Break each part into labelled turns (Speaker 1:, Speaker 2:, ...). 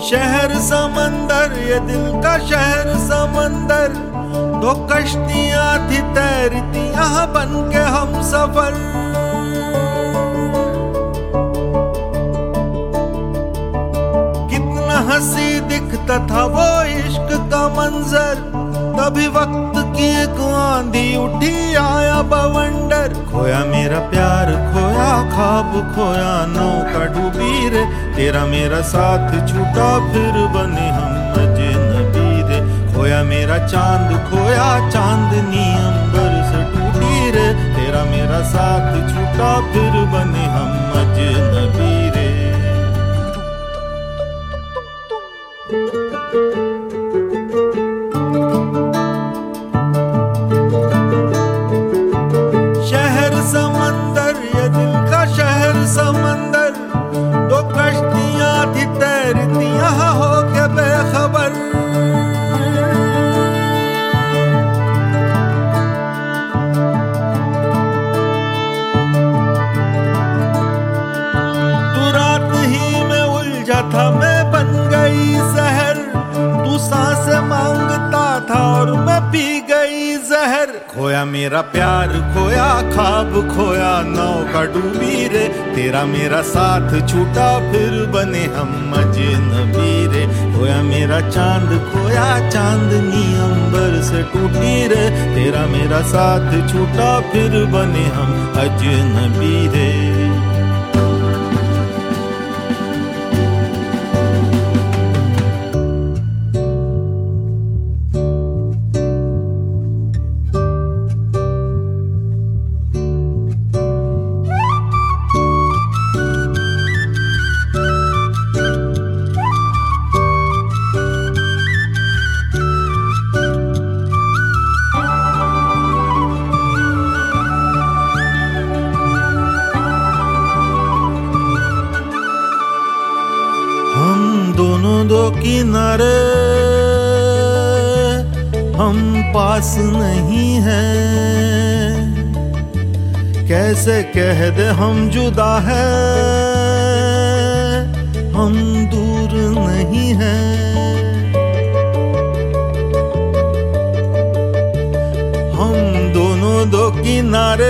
Speaker 1: शहर समंदर, ये दिल का शहर समंदर, दो कश्तियां थी तैरती यहाँ बन के हम सफर। कितना हंसी दिखता था वो इश्क का मंजर, तभी वक्त की एक आंधी उठी आया बवंडर। खोया मेरा प्यार, खोया ख्वाब, खोया नौका डूबी रे, तेरा मेरा साथ छूटा फिर बने हम अजनबी रे। खोया मेरा चांद, खोया चांदनी अंबर से टूटी रे, तेरा मेरा साथ छूटा फिर बने हम अजनबी रे। समंदर, दो कश्तियां थी तैरती यहाँ हो के बेखबर। तू रात ही में उलझा था, मैं बन गई जहर, तू सांसें मांगता था और मैं पी गई जहर। खोया मेरा प्यार, खोया ख्वाब, खोया नौका डूबी रे, तेरा मेरा साथ छूटा फिर बने हम अजनबी रे। खोया मेरा चांद, खोया चांदनी अंबर से टूटी रे, तेरा मेरा साथ छूटा फिर बने हम अजनबी रे। दोनों दो किनारे, हम पास नहीं हैं, कैसे कह दे हम जुदा है, हम दूर नहीं हैं। हम दोनों दो किनारे,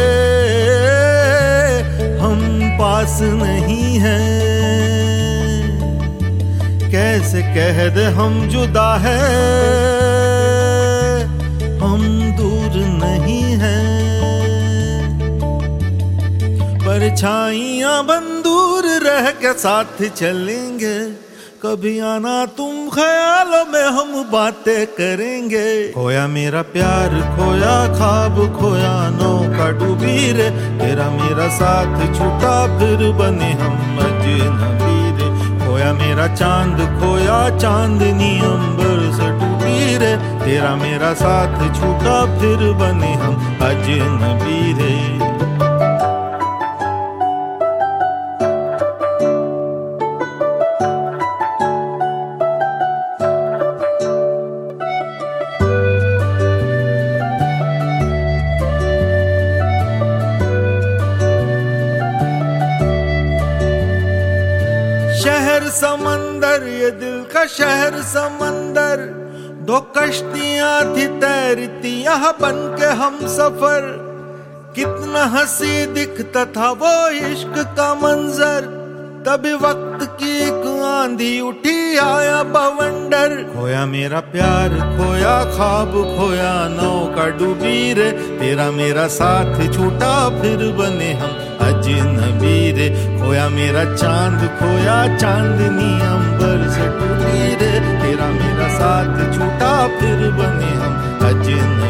Speaker 1: हम पास नहीं हैं, कैसे कह दे हम जुदा है, हम दूर नहीं हैं। परछाइयां बन दूर रह के साथ चलेंगे, कभी आना तुम ख्यालों में हम बातें करेंगे। खोया मेरा प्यार, खोया ख्वाब, खोया नौका डूबी रे, तेरा मेरा साथ छूटा फिर बने हम अजनबी रे। खोया मेरा चांद, खोया चांदनी अंबर से टूटी रे, तेरा मेरा साथ छूटा फिर बने हम अजनबी रे। शहर समंदर, ये दिल का शहर समंदर, दो कश्तियां थी तैरती यहाँ बन के हम सफर। कितना हंसी दिखता था वो इश्क का मंजर, तभी वक्त की एक आंधी उठी आया बवंडर। खोया मेरा प्यार, खोया ख्वाब, खोया नौका डूबी रे, तेरा मेरा साथ छूटा फिर बने हम अजनबी रे। खोया मेरा चांद, खोया चांदनी अंबर से टूटी रे, तेरा मेरा साथ छूटा फिर बने हम अजनबी।